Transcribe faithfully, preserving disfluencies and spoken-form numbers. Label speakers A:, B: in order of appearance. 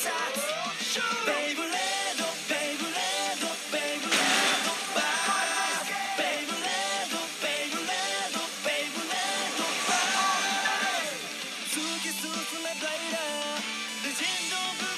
A: ベイブレードベイブレードベイブレードバーベイブレードベイブレードベイブレードバー突き進めブライダーレジェンドブ